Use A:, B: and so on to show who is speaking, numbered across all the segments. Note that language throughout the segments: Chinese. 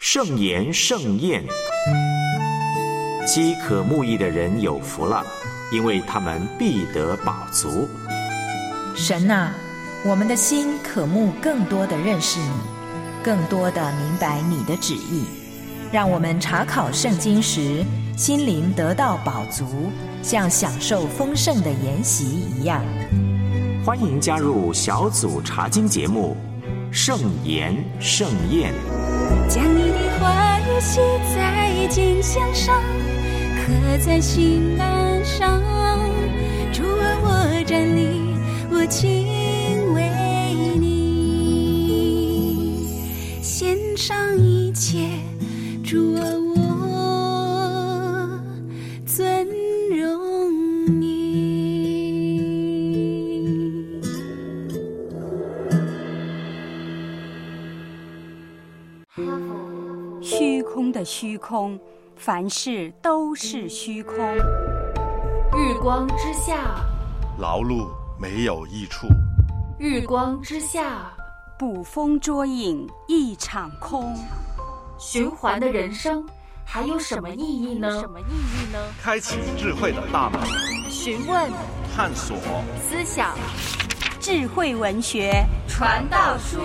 A: 圣言盛宴，饥渴慕义的人有福了，因为他们必得饱足。
B: 神啊，我们的心渴慕更多的认识你，更多的明白你的旨意，让我们查考圣经时心灵得到饱足，像享受丰盛的筵席一样。
A: 欢迎加入小组查经节目圣言盛宴，
C: 将你的话语写在经箱上，刻在心板上。主啊，我站立，我敬畏你，献上一切。主啊，我尊荣你。
D: 虚空的虚空，凡事都是虚空。
E: 日光之下，
F: 劳碌没有益处；
E: 日光之下，
D: 捕风捉影一场空。
E: 循环的人生还有什么意义呢？
F: 开启智慧的大门，
E: 询问、
F: 探索、
E: 思想，
D: 智慧文学
E: 传道书。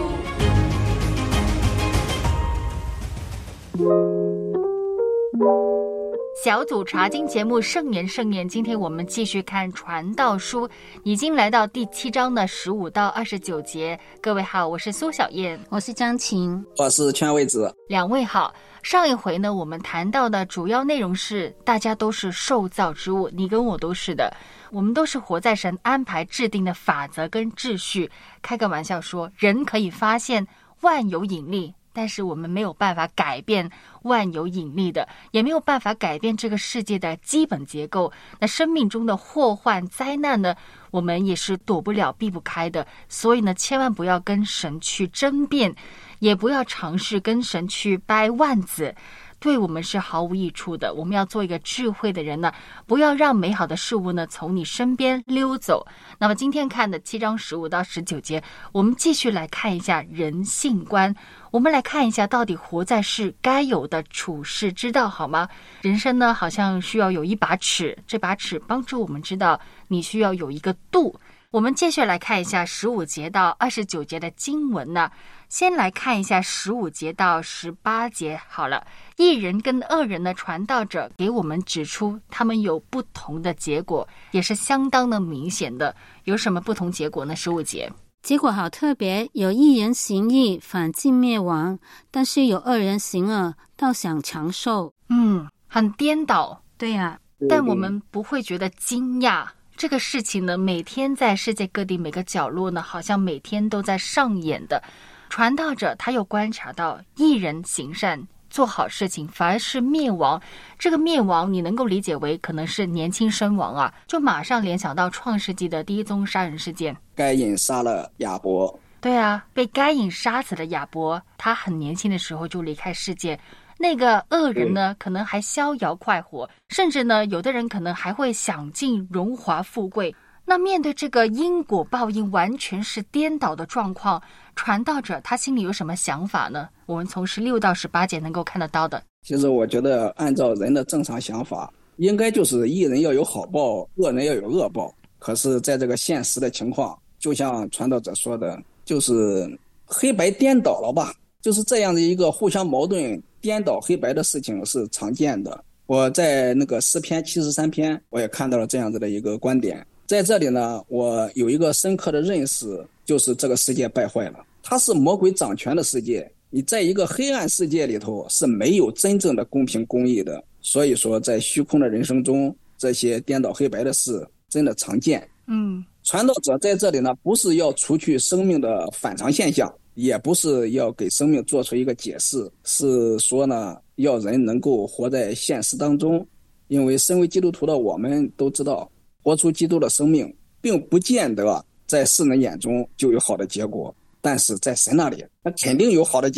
E: 小组查经节目圣言盛宴，今天我们继续看传道书，已经来到第7章的15到29节。各位好，我是苏小燕，
G: 我是张琴，
H: 我是全位子。
E: 两位好。上一回呢，我们谈到的主要内容是大家都是受造之物，你跟我都是的，我们都是活在神安排制定的法则跟秩序。开个玩笑说，人可以发现万有引力，但是我们没有办法改变万有引力的，也没有办法改变这个世界的基本结构。那生命中的祸患灾难呢，我们也是躲不了避不开的。所以呢，千万不要跟神去争辩，也不要尝试跟神去掰腕子，对我们是毫无益处的。我们要做一个智慧的人呢，不要让美好的事物呢从你身边溜走。那么今天看的7章15到19节，我们继续来看一下人性观，我们来看一下到底活在世该有的处世之道，好吗？人生呢好像需要有一把尺，这把尺帮助我们知道你需要有一个度。我们接下来看一下15节到29节的经文呢。先来看一下15节到18节好了。义人跟恶人的传道者给我们指出他们有不同的结果，也是相当的明显的。有什么不同结果呢？15节
G: 结果好特别，有义人行义，反尽灭亡；但是有恶人行恶，倒想长寿。
E: 很颠倒。
G: 对呀，
E: 但我们不会觉得惊讶。这个事情呢，每天在世界各地每个角落呢，好像每天都在上演的。传道者他又观察到，义人行善做好事情反而是灭亡。这个灭亡你能够理解为可能是年轻身亡啊，就马上联想到创世纪的第一宗杀人事件，
H: 该隐杀了亚伯。
E: 对啊，被该隐杀死的亚伯，他很年轻的时候就离开世界。那个恶人呢，可能还逍遥快活，甚至呢，有的人可能还会享尽荣华富贵。那面对这个因果报应完全是颠倒的状况，传道者他心里有什么想法呢？我们从16到18节能够看得到的。
H: 其实我觉得按照人的正常想法，应该就是义人要有好报，恶人要有恶报。可是在这个现实的情况，就像传道者说的，就是黑白颠倒了吧，就是这样的一个互相矛盾颠倒黑白的事情是常见的。我在那个诗篇73篇我也看到了这样子的一个观点。在这里呢，我有一个深刻的认识，就是这个世界败坏了，它是魔鬼掌权的世界，你在一个黑暗世界里头是没有真正的公平公义的。所以说在虚空的人生中，这些颠倒黑白的事真的常见。传道者在这里呢，不是要除去生命的反常现象，也不是要给生命做出一个解释，是说呢，要人能够活在现实当中。因为身为基督徒的我们都知道，活出基督的生命并不见得在世人眼中就有好的结果，但是在神那里那肯定有好的结果。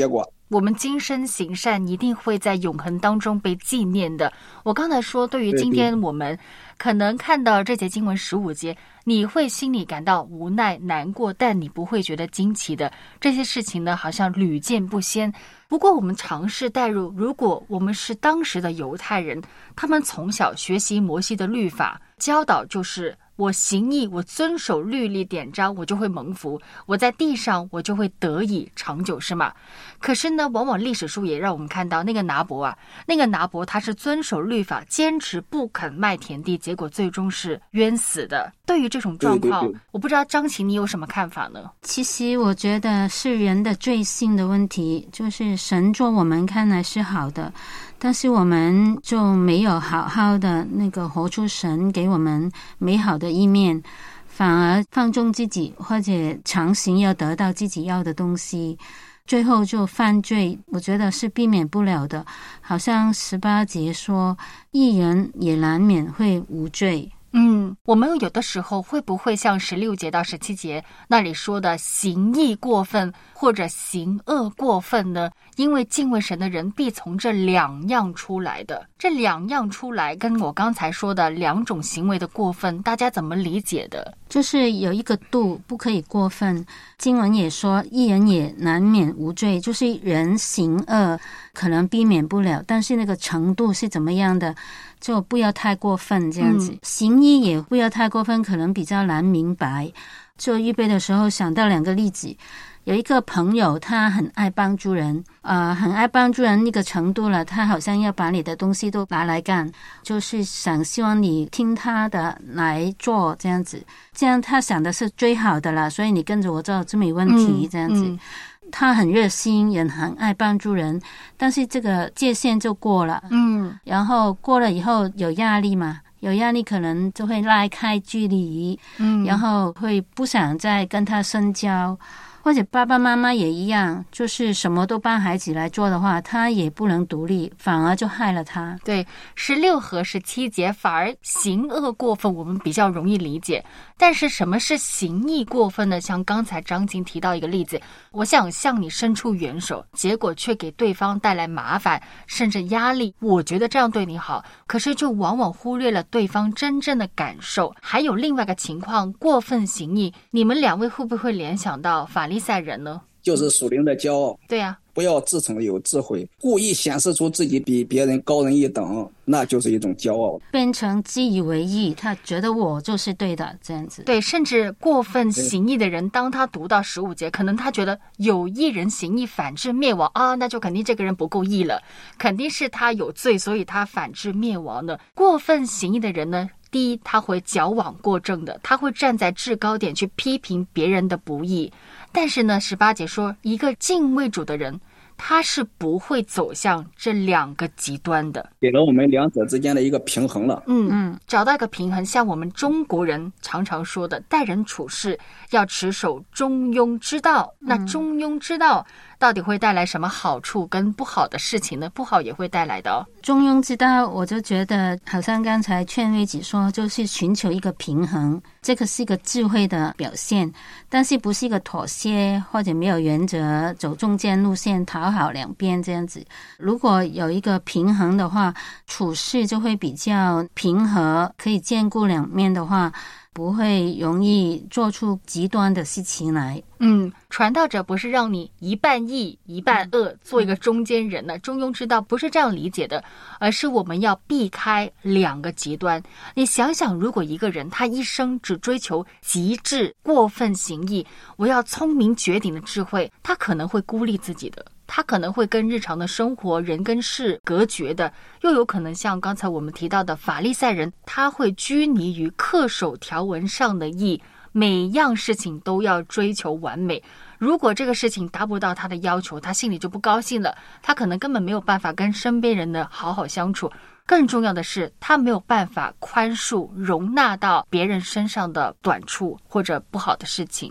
E: 我们今生行善一定会在永恒当中被纪念的。我刚才说，对于今天我们可能看到这节经文15节，你会心里感到无奈难过，但你不会觉得惊奇的。这些事情呢，好像屡见不鲜。不过我们尝试带入，如果我们是当时的犹太人，他们从小学习摩西的律法，教导就是我行义，我遵守律例典章，我就会蒙福，我在地上我就会得以长久，是吗？可是呢，往往历史书也让我们看到那个拿伯他是遵守律法，坚持不肯卖田地，结果最终是冤死的。对于这种状况，我不知道张琪你有什么看法呢？
G: 其实我觉得是人的罪性的问题，就是神做我们看来是好的，但是我们就没有好好的那个活出神给我们美好的一面，反而放纵自己，或者强行要得到自己要的东西，最后就犯罪。我觉得是避免不了的，好像18节说义人也难免会无罪。
E: 我们有的时候会不会像16节到17节那里说的行义过分或者行恶过分呢？因为敬畏神的人必从这两样出来的。这两样出来跟我刚才说的两种行为的过分，大家怎么理解的？
G: 就是有一个度，不可以过分。经文也说义人也难免无罪，就是人行恶可能避免不了，但是那个程度是怎么样的，就不要太过分这样子。行义也不要太过分，可能比较难明白。就预备的时候想到2个例子，有一个朋友他很爱帮助人，很爱帮助人那个程度了，他好像要把你的东西都拿来干，就是希望你听他的来做这样子，这样他想的是最好的了，所以你跟着我做就没问题这样子。他很热心，也很爱帮助人，但是这个界限就过了。然后过了以后有压力嘛，有压力可能就会拉开距离，然后会不想再跟他深交。或者爸爸妈妈也一样，就是什么都帮孩子来做的话，他也不能独立，反而就害了他。
E: 对，16和17节反而行恶过分我们比较容易理解，但是什么是行义过分呢？像刚才张晶提到一个例子，我想向你伸出援手，结果却给对方带来麻烦甚至压力，我觉得这样对你好，可是就往往忽略了对方真正的感受。还有另外一个情况，过分行义，你们2位会不会联想到法利赛人呢？
H: 就是属灵的骄傲。
E: 对呀，
H: 不要自称有智慧，故意显示出自己比别人高人一等，那就是一种骄傲，
G: 变成自以为意，他觉得我就是对的这样子。
E: 对，甚至过分行义的人，当他读到15节，可能他觉得有义人行义反致灭亡啊，那就肯定这个人不够义了，肯定是他有罪，所以他反致灭亡的。过分行义的人呢，第一，他会矫枉过正的，他会站在制高点去批评别人的不义。但是呢，18节说，一个敬畏主的人，他是不会走向这2个极端的，
H: 给了我们2者之间的一个平衡了。
E: 找到一个平衡，像我们中国人常常说的，待人处事要持守中庸之道。那中庸之道到底会带来什么好处跟不好的事情呢？不好也会带来的哦。
G: 中庸之道，我就觉得好像刚才劝慰子说，就是寻求一个平衡，这个是一个智慧的表现，但是不是一个妥协或者没有原则，走中间路线，讨好2边这样子。如果有一个平衡的话，处事就会比较平和，可以兼顾2面的话，不会容易做出极端的事情来。
E: 传道者不是让你一半义一半恶，做一个中间人呢。中庸之道不是这样理解的，而是我们要避开2个极端。你想想，如果一个人他一生只追求极致过分行义，我要聪明绝顶的智慧，他可能会孤立自己的，他可能会跟日常的生活人跟事隔绝的，又有可能像刚才我们提到的法利赛人，他会拘泥于恪守条文上的义，每样事情都要追求完美。如果这个事情达不到他的要求，他心里就不高兴了，他可能根本没有办法跟身边人的好好相处。更重要的是，他没有办法宽恕容纳到别人身上的短处或者不好的事情。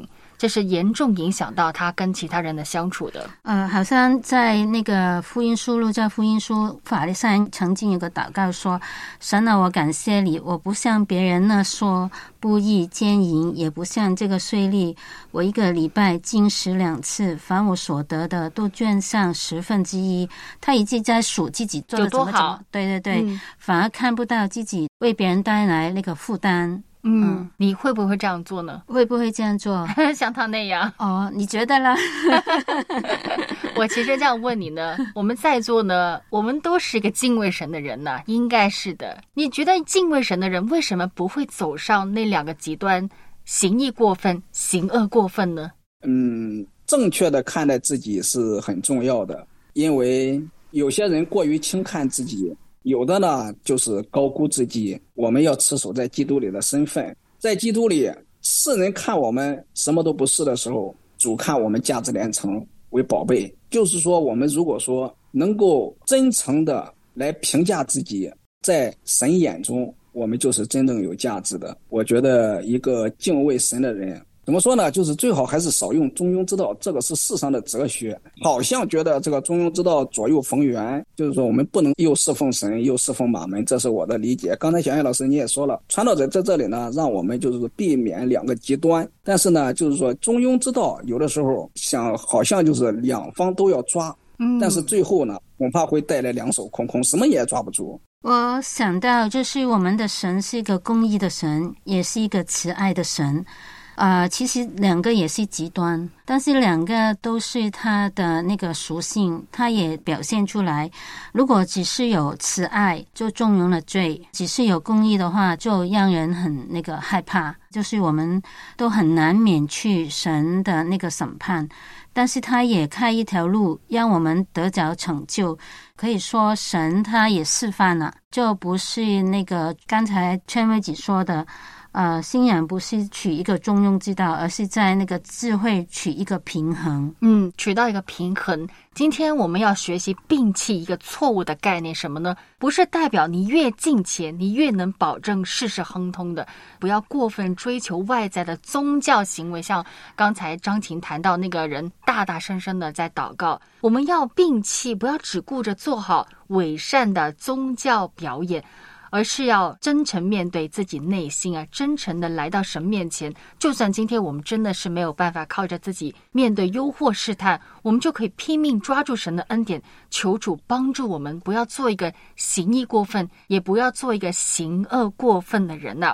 E: 这是严重影响到他跟其他人的相处的。
G: 好像在那个福音书，路加福音书，法利赛人曾经有个祷告说：神啊，我感谢你，我不像别人那说不义奸淫，也不像这个税吏，我一个礼拜禁食2次，凡我所得的都捐上1/10。他已经在数自己做的怎么怎么，对对对，反而看不到自己为别人带来那个负担。
E: 你会不会这样做呢？
G: 会不会这样做？
E: 像他那样？
G: 哦，你觉得啦？
E: 我其实这样问你呢，我们在座呢，我们都是一个敬畏神的人呢，应该是的。你觉得敬畏神的人为什么不会走上那2个极端，行义过分，行恶过分呢？
H: 正确的看待自己是很重要的，因为有些人过于轻看自己，有的呢就是高估自己。我们要持守在基督里的身份，在基督里，世人看我们什么都不是的时候，主看我们价值连城为宝贝。就是说，我们如果说能够真诚的来评价自己，在神眼中我们就是真正有价值的。我觉得一个敬畏神的人，怎么说呢，就是最好还是少用中庸之道，这个是世上的哲学。好像觉得这个中庸之道左右逢源，就是说我们不能又侍奉神又侍奉马门，这是我的理解。刚才小燕老师你也说了，传道者在这里呢，让我们就是避免2个极端，但是呢，就是说中庸之道有的时候好像就是2方都要抓，但是最后呢，恐怕会带来2手空空，什么也抓不住。
G: 我想到就是我们的神是一个公义的神，也是一个慈爱的神。其实2个也是极端，但是2个都是他的那个属性，他也表现出来。如果只是有慈爱，就纵容了罪；只是有公义的话，就让人很那个害怕，就是我们都很难免去神的那个审判。但是他也开一条路，让我们得着拯救。可以说神他也示范了，就不是那个刚才圈妹子说的信仰不是取一个中庸之道，而是在那个智慧取一个平衡。
E: 取到一个平衡。今天我们要学习摒弃一个错误的概念，什么呢？不是代表你越敬虔，你越能保证事事亨通的。不要过分追求外在的宗教行为，像刚才张琴谈到那个人大大声声的在祷告。我们要摒弃，不要只顾着做好伪善的宗教表演，而是要真诚面对自己内心真诚的来到神面前。就算今天我们真的是没有办法靠着自己面对诱惑试探，我们就可以拼命抓住神的恩典，求主帮助我们，不要做一个行义过分，也不要做一个行恶过分的人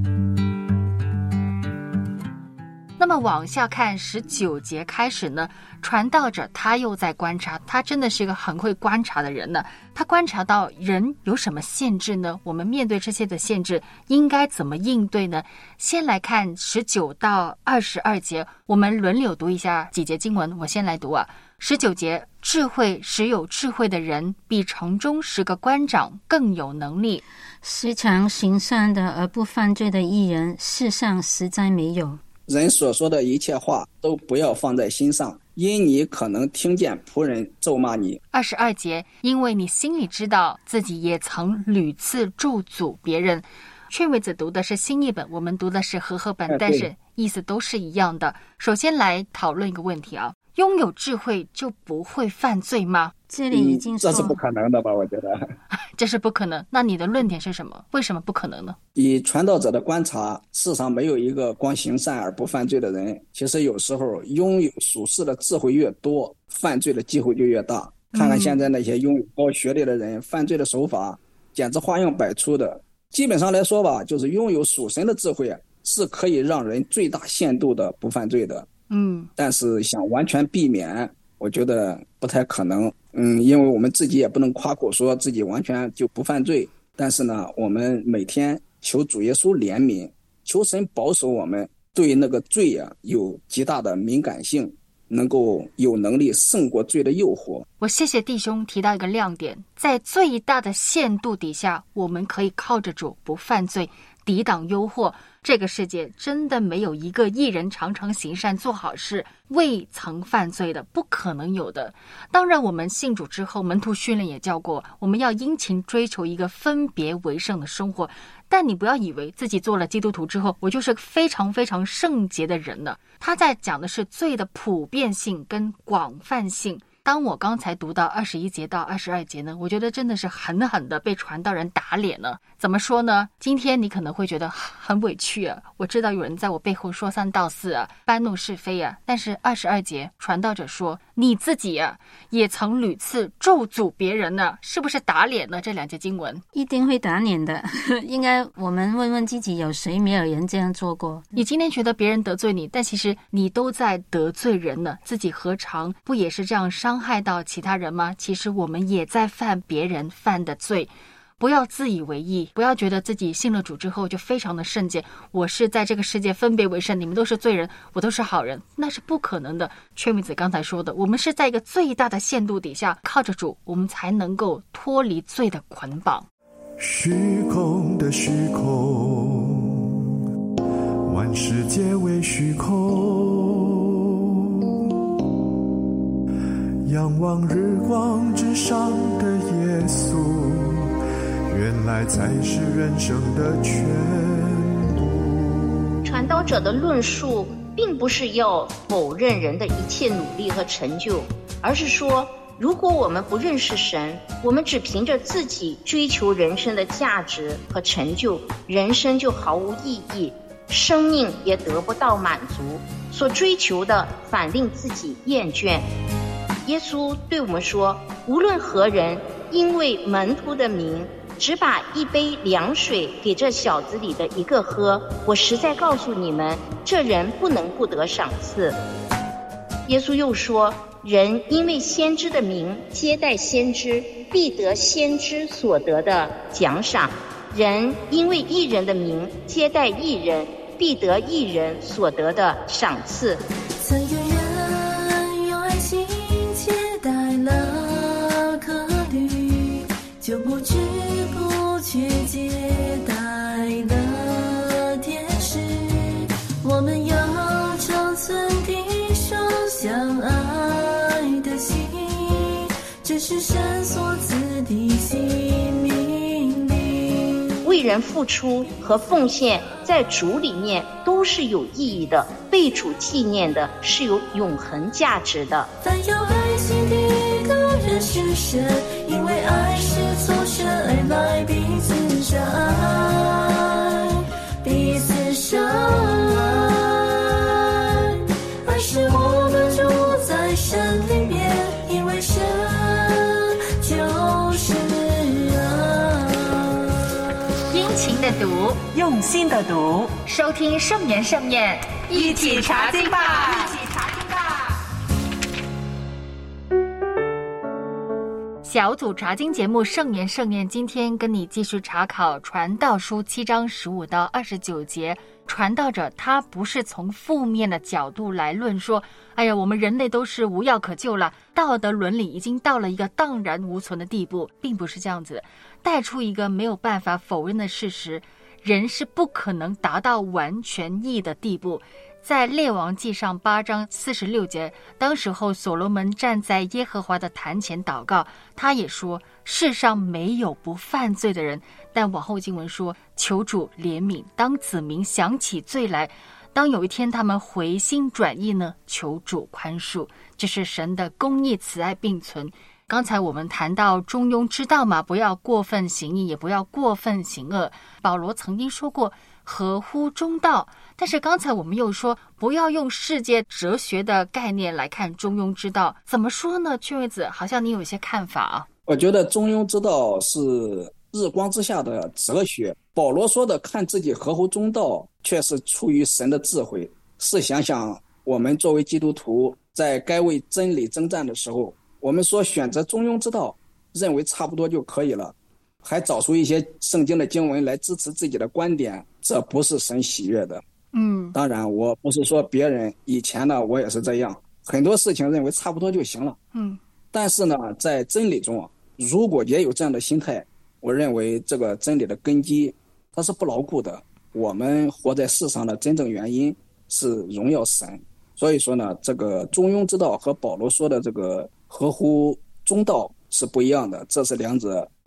E: 那么往下看19节开始呢，传道者他又在观察，他真的是一个很会观察的人呢。他观察到人有什么限制呢？我们面对这些的限制应该怎么应对呢？先来看19到22节，我们轮流读一下几节经文。我先来读19节，智慧使有智慧的人，比城中10个官长更有能力。
G: 时常行善的而不犯罪的义人，世上实在没有。
H: 人所说的一切话都不要放在心上，因你可能听见仆人咒骂你。
E: 22节，因为你心里知道自己也曾屡次咒诅别人。劝位子读的是新译本，我们读的是和合本，但是意思都是一样的。首先来讨论一个问题拥有智慧就不会犯罪吗？
G: 这里已经说
H: 这是不可能的吧，我觉得
E: 这是不可能。那你的论点是什么？为什么不可能呢？
H: 以传道者的观察，世上没有一个光行善而不犯罪的人。其实有时候拥有属世的智慧越多，犯罪的机会就越大。看看现在那些拥有高学历的人，犯罪的手法简直花样百出的。基本上来说吧，就是拥有属神的智慧是可以让人最大限度的不犯罪的。但是想完全避免，我觉得不太可能。因为我们自己也不能夸口说自己完全就不犯罪，但是呢，我们每天求主耶稣怜悯，求神保守我们对那个罪有极大的敏感性，能够有能力胜过罪的诱惑。
E: 我谢谢弟兄提到一个亮点，在最大的限度底下，我们可以靠着主不犯罪，抵挡诱惑。这个世界真的没有一个义人常常行善做好事未曾犯罪的，不可能有的。当然我们信主之后，门徒训练也教过我们要殷勤追求一个分别为圣的生活， 但你不要以为自己做了基督徒之后，我就是非常非常圣洁的人了。他在讲的是罪的普遍性跟广泛性。当我刚才读到21节到22节呢，我觉得真的是狠狠的被传道人打脸了。怎么说呢？今天你可能会觉得很委屈啊，我知道有人在我背后说三道四啊，搬弄是非啊，但是22节传道者说，你自己啊也曾屡次咒诅别人呢，是不是打脸呢？这2节经文
G: 一定会打脸的。应该我们问问自己，有谁没有人这样做过？
E: 你今天觉得别人得罪你，但其实你都在得罪人呢，自己何尝不也是这样伤害到其他人吗？其实我们也在犯别人犯的罪。不要自以为意，不要觉得自己信了主之后就非常的圣洁，我是在这个世界分别为圣，你们都是罪人，我都是好人，那是不可能的。缺米子刚才说的，我们是在一个最大的限度底下，靠着主，我们才能够脱离罪的捆绑。
I: 虚空的虚空，万事皆为虚空，仰望日光之上的耶稣，原来才是人生的全部。
J: 传道者的论述并不是要否认人的一切努力和成就，而是说，如果我们不认识神，我们只凭着自己追求人生的价值和成就，人生就毫无意义，生命也得不到满足，所追求的反令自己厌倦。耶稣对我们说，无论何人因为门徒的名只把一杯凉水给这小子里的一个喝，我实在告诉你们，这人不能不得赏赐。耶稣又说，人因为先知的名接待先知，必得先知所得的奖赏；人因为义人的名接待义人，必得义人所得的赏赐。
C: 曾有人用爱心接待了客旅，就不知不觉接待了天使。我们要长存弟兄相爱的心，这是神所赐的新命令。
J: 为人付出和奉献在主里面都是有意义的，被主纪念的，是有永恒价值的。
C: 凡有爱心的都认识神，因为爱是从神而来，彼此相爱，彼此相爱。爱是我们住在神里面，因为神就是爱。
E: 殷勤的读，
B: 用心的读，
E: 收听圣言盛宴，一起查经吧，一起查经吧。小组查经节目圣言盛宴，今天跟你继续查考传道书7章15到29节。传道者他不是从负面的角度来论说，哎呀，我们人类都是无药可救了，道德伦理已经到了一个荡然无存的地步，并不是这样子，带出一个没有办法否认的事实，人是不可能达到完全义的地步。在列王记上8章46节，当时候所罗门站在耶和华的坛前祷告，他也说，世上没有不犯罪的人，但往后经文说，求主怜悯，当子民想起罪来，当有一天他们回心转意呢，求主宽恕。这是神的公义慈爱并存。刚才我们谈到中庸之道嘛，不要过分行义，也不要过分行恶。保罗曾经说过合乎中道，但是刚才我们又说不要用世界哲学的概念来看中庸之道，怎么说呢？缺位子好像你有一些看法啊。
H: 我觉得中庸之道是日光之下的哲学，保罗说的看自己合乎中道，却是出于神的智慧。试想想，我们作为基督徒，在该为真理征战的时候，我们说选择中庸之道，认为差不多就可以了，还找出一些圣经的经文来支持自己的观点，这不是神喜悦的。当然我不是说别人，以前呢我也是这样，很多事情认为差不多就行了。但是呢，在真理中，如果也有这样的心态，我认为这个真理的根基它是不牢固的。我们活在世上的真正原因是荣耀神。所以说呢，这个中庸之道和保罗说的这个合乎中道是不一样的，这是两者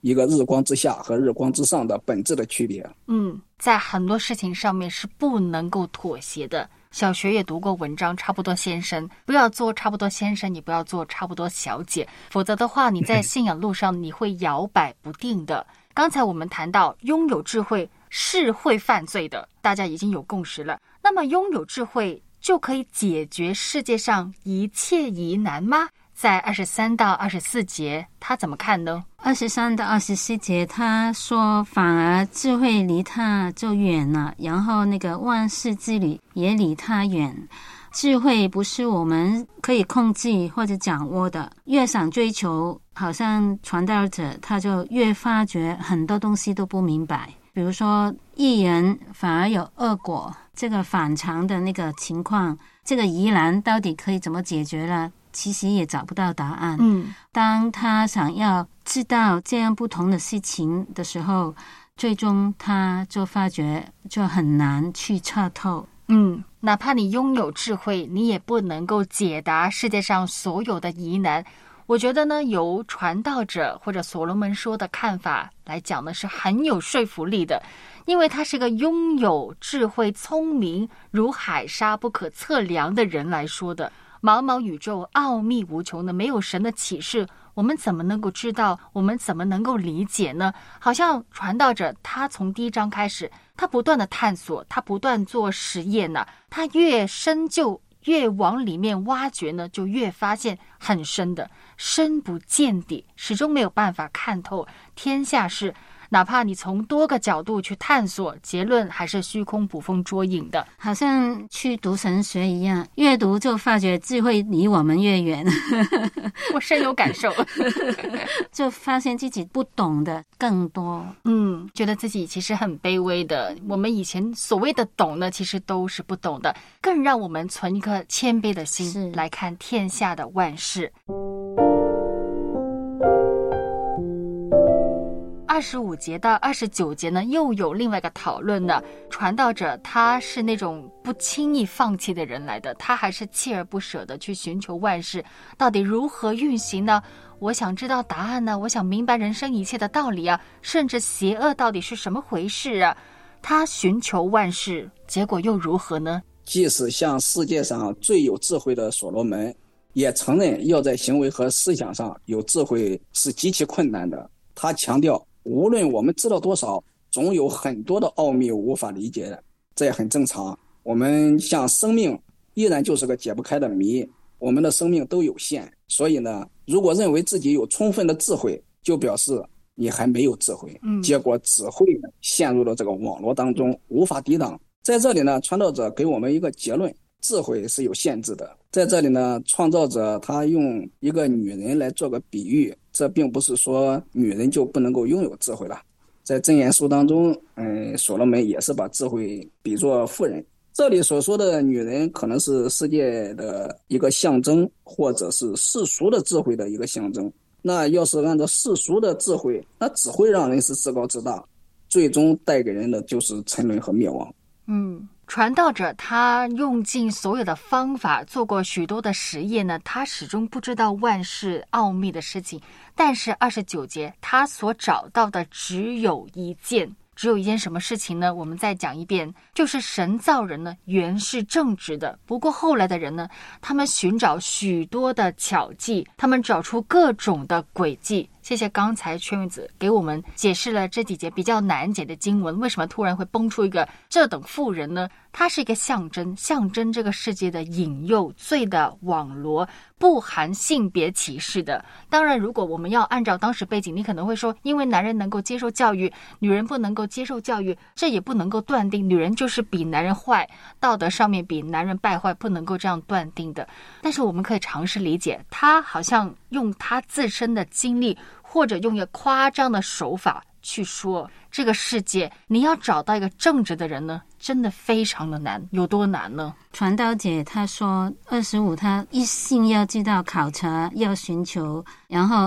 H: 一个日光之下和日光之上的本质的区别。
E: 在很多事情上面是不能够妥协的。小学也读过文章，差不多先生，不要做差不多先生，你不要做差不多小姐，否则的话你在信仰路上你会摇摆不定的。刚才我们谈到拥有智慧是会犯罪的，大家已经有共识了。那么拥有智慧就可以解决世界上一切疑难吗？在23到24节他怎么看呢
G: ？23到24节他说，反而智慧离他就远了，然后那个万事之理也离他远。智慧不是我们可以控制或者掌握的，越想追求，好像传道者他就越发觉很多东西都不明白。比如说义人反而有恶果，这个反常的那个情况，这个疑难到底可以怎么解决了，其实也找不到答案。当他想要知道这样不同的事情的时候，最终他就发觉就很难去彻透。
E: 哪怕你拥有智慧，你也不能够解答世界上所有的疑难。我觉得呢，由传道者或者所罗门说的看法来讲呢，是很有说服力的，因为他是个拥有智慧、聪明如海沙不可测量的人来说的。茫茫宇宙奥秘无穷的，没有神的启示，我们怎么能够知道？我们怎么能够理解呢？好像传道者他从第一章开始，他不断的探索，他不断做实验呢，他越深究，越往里面挖掘呢，就越发现很深的，深不见底，始终没有办法看透天下事。哪怕你从多个角度去探索，结论还是虚空捕风捉影的，
G: 好像去读神学一样，越读就发觉智慧离我们越远。
E: 我深有感受。
G: 就发现自己不懂的更多。
E: 觉得自己其实很卑微的，我们以前所谓的懂呢，其实都是不懂的，更让我们存一颗谦卑的心来看天下的万事。25节到29节呢，又有另外一个讨论呢。传道者他是那种不轻易放弃的人来的，他还是锲而不舍的去寻求万事到底如何运行呢？我想知道答案呢，我想明白人生一切的道理啊，甚至邪恶到底是什么回事啊。他寻求万事，结果又如何呢？
H: 即使像世界上最有智慧的所罗门，也承认要在行为和思想上有智慧是极其困难的。他强调，无论我们知道多少，总有很多的奥秘无法理解的，这也很正常。我们像生命依然就是个解不开的谜，我们的生命都有限，所以呢，如果认为自己有充分的智慧，就表示你还没有智慧，结果只会陷入了这个网络当中，无法抵挡。在这里呢，传道者给我们一个结论，智慧是有限制的。在这里呢，创造者他用一个女人来做个比喻，这并不是说女人就不能够拥有智慧了。在箴言书当中，所罗门也是把智慧比作妇人。这里所说的女人可能是世界的一个象征，或者是世俗的智慧的一个象征。那要是按照世俗的智慧，那只会让人是自高自大，最终带给人的就是沉沦和灭亡。
E: 传道者他用尽所有的方法，做过许多的实验呢，他始终不知道万事奥秘的事情。但是29节他所找到的只有一件什么事情呢？我们再讲一遍，就是神造人呢原是正直的，不过后来的人呢，他们寻找许多的巧计，他们找出各种的诡计。谢谢刚才圈玉子给我们解释了这几节比较难解的经文，为什么突然会蹦出一个这等妇人呢？它是一个象征这个世界的引诱、罪的网罗，不含性别歧视的。当然如果我们要按照当时背景，你可能会说，因为男人能够接受教育，女人不能够接受教育，这也不能够断定女人就是比男人坏，道德上面比男人败坏，不能够这样断定的。但是我们可以尝试理解，他好像用他自身的经历，或者用一个夸张的手法去说，这个世界你要找到一个正直的人呢，真的非常的难。有多难呢？
G: 传道姐她说25他一心要知道，考察要寻求，然后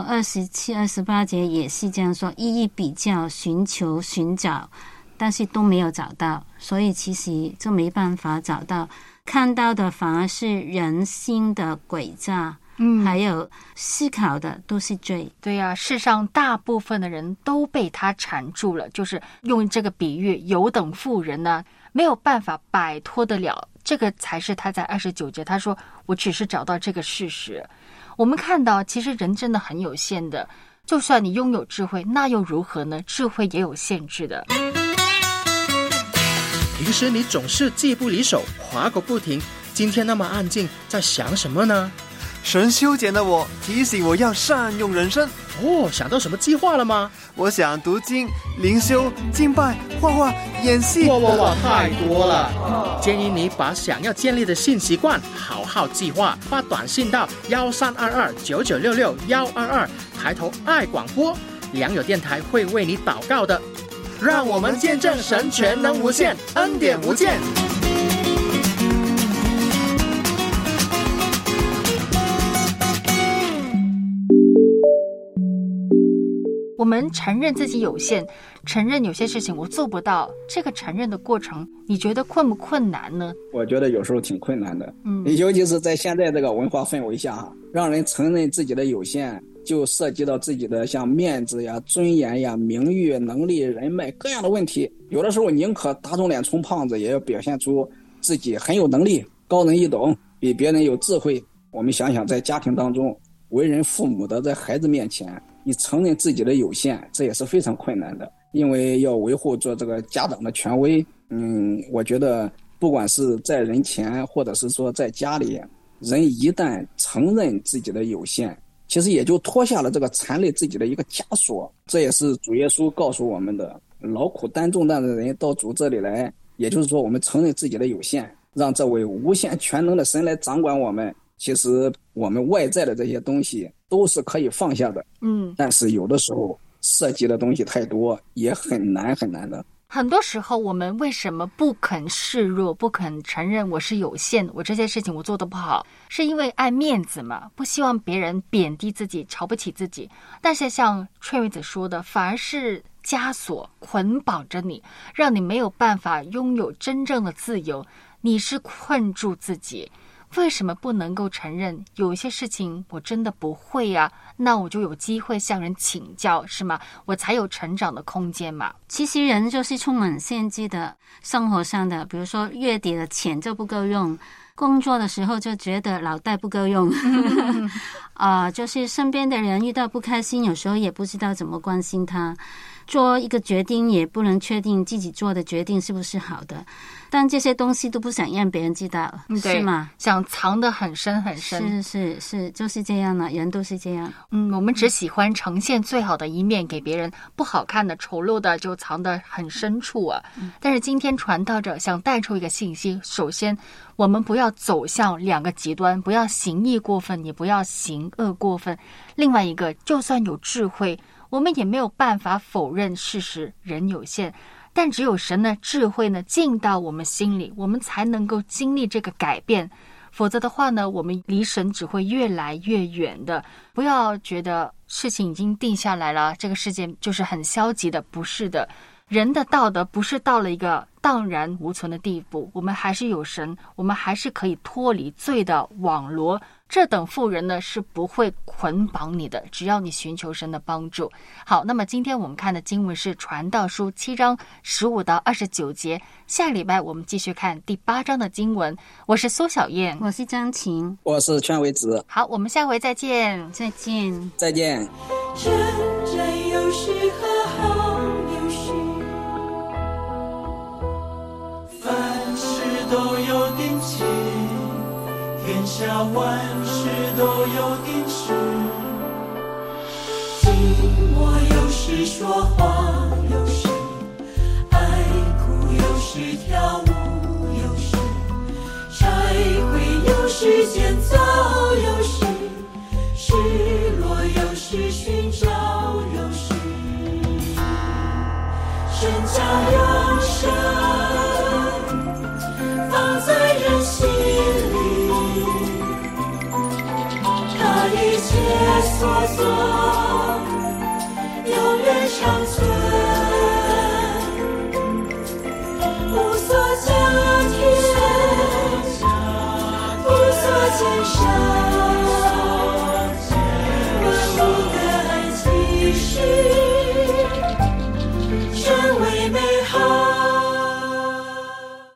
G: 27、28节也是这样说，一一比较，寻求寻找，但是都没有找到，所以其实就没办法找到，看到的反而是人心的诡诈， 还有思考的都是罪。
E: 对啊，世上大部分的人都被他缠住了，就是用这个比喻，有等妇人呢没有办法摆脱得了，这个才是他在29节他说我只是找到这个事实。我们看到其实人真的很有限的，就算你拥有智慧，那又如何呢？智慧也有限制的。
K: 平时你总是记不离手，划个不停，今天那么安静，在想什么呢？
L: 神修剪的我，提醒我要善用人生。
K: 哦，想到什么计划了吗？
L: 我想读经、灵修、敬拜、画画、演戏。
K: 哇，太多了！建议你把想要建立的新习惯好好计划，发短信到132299661122，抬头爱广播，良友电台会为你祷告的。让我们见证神全能无限，恩典无间。
E: 我们承认自己有限，承认有些事情我做不到，这个承认的过程你觉得困不困难呢？
H: 我觉得有时候挺困难的，尤其是在现在这个文化氛围下，让人承认自己的有限，就涉及到自己的像面子呀、尊严呀、名誉、能力、人脉各样的问题。有的时候宁可打肿脸充胖子，也要表现出自己很有能力、高人一等，比别人有智慧。我们想想，在家庭当中，为人父母的在孩子面前，你承认自己的有限，这也是非常困难的，因为要维护做这个家长的权威。我觉得不管是在人前，或者是说在家里，人一旦承认自己的有限，其实也就脱下了这个缠累自己的一个枷锁。这也是主耶稣告诉我们的，劳苦担重担的人到主这里来，也就是说我们承认自己的有限，让这位无限全能的神来掌管我们。其实我们外在的这些东西都是可以放下的，但是有的时候涉及的东西太多，也很难的。
E: 很多时候我们为什么不肯示弱，不肯承认我是有限，我这些事情我做得不好，是因为爱面子嘛，不希望别人贬低自己，瞧不起自己。但是像翠玉子说的，反而是枷锁捆绑着你，让你没有办法拥有真正的自由，你是困住自己。为什么不能够承认有一些事情我真的不会啊？那我就有机会向人请教，是吗？我才有成长的空间嘛。
G: 其实人就是充满限制的，生活上的，比如说月底的钱就不够用，工作的时候就觉得脑袋不够用就是身边的人遇到不开心，有时候也不知道怎么关心他，做一个决定也不能确定自己做的决定是不是好的，但这些东西都不想让别人知道，是吗？
E: 想藏得很深很深。
G: 是，就是这样了，人都是这样。
E: 我们只喜欢呈现最好的一面给别人，不好看的、丑陋的就藏得很深处啊。但是今天传道者想带出一个信息，首先我们不要走向两个极端，不要行义过分，也不要行恶过分。另外一个，就算有智慧，我们也没有办法否认事实，人有限，但只有神的智慧呢进到我们心里，我们才能够经历这个改变。否则的话呢，我们离神只会越来越远的。不要觉得事情已经定下来了，这个世界就是很消极的，不是的。人的道德不是到了一个荡然无存的地步，我们还是有神，我们还是可以脱离罪的网罗。这等妇人呢是不会捆绑你的，只要你寻求神的帮助。好，那么今天我们看的经文是传道书7章15到29节，下个礼拜我们继续看第8章的经文。我是苏小燕，
G: 我是张琴，
H: 我是劝维子。
E: 好，我们下回再见。
G: 再见。
C: 真正有时和好有时，
M: 凡事都有定期，天下万事都有定时。静默有时，说话有时，爱哭有时，跳舞有时，拆毁有时，建造有时，失落有时，寻找有时。神将永生放在人心里，他一切所做永远长存，无所加添，无所减少。